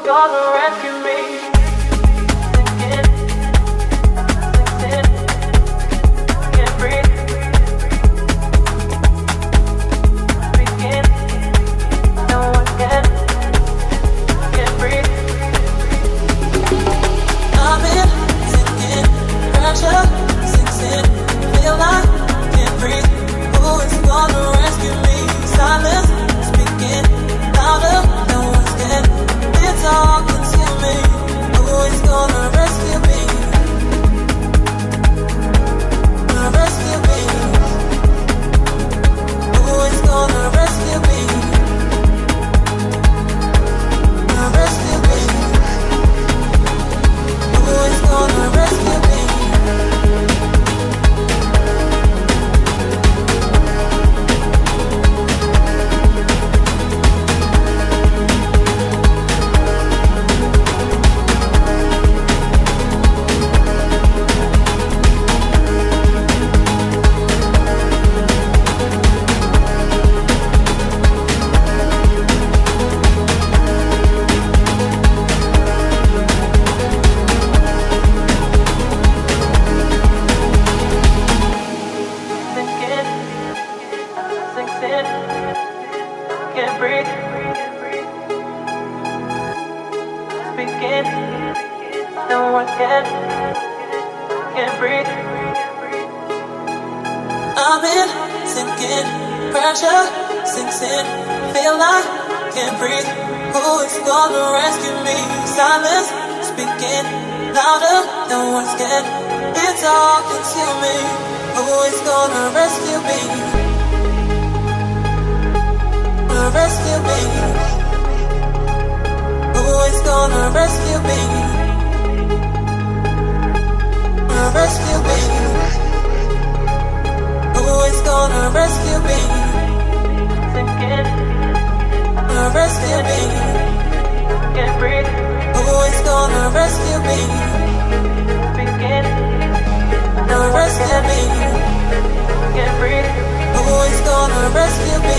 gonna rescue me? Can't breathe. Speaking, no one can't breathe. I'm in, sinking, pressure sinks in, feel like can't breathe. Who is gonna rescue me? Silence, speaking louder, no one's can. It's all consuming. Who is gonna rescue me? Rescue me. Who is gonna rescue me? Rescue me. Who is gonna rescue me? Rescue me. Can't breathe. Who is gonna rescue me? Rescue me. Can't breathe. Who is gonna rescue me?